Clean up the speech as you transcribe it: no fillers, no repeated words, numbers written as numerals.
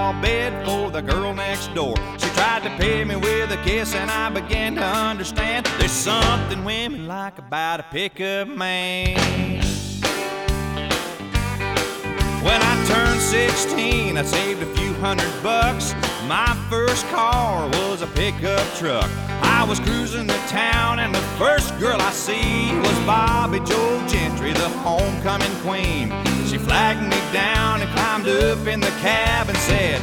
bed for the girl next door. She tried to pay me with a kiss, and I began to understand there's something women like about a pickup man. When I turned 16, I saved a few $100. My first car was a pickup truck. I was cruising to town, and the first girl I see was Bobby Joe Gentry, the homecoming queen. She flagged me down and climbed up in the cab and said,